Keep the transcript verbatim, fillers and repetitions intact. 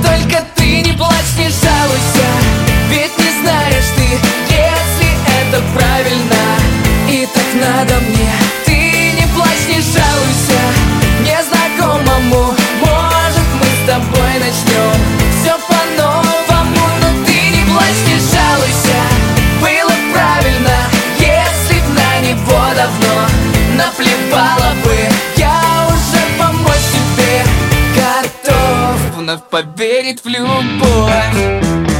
Только ты не плачь, не жалуйся, ведь не знаешь ты, если это правильно и так надо мне. Ты не плачь, не жалуйся незнакомому, может мы с тобой начнем все по-новому. Но ты не плачь, не жалуйся, было правильно, если б на него давно наплевала бы. Я уже помочь тебе готов, вновь поверить в любовь.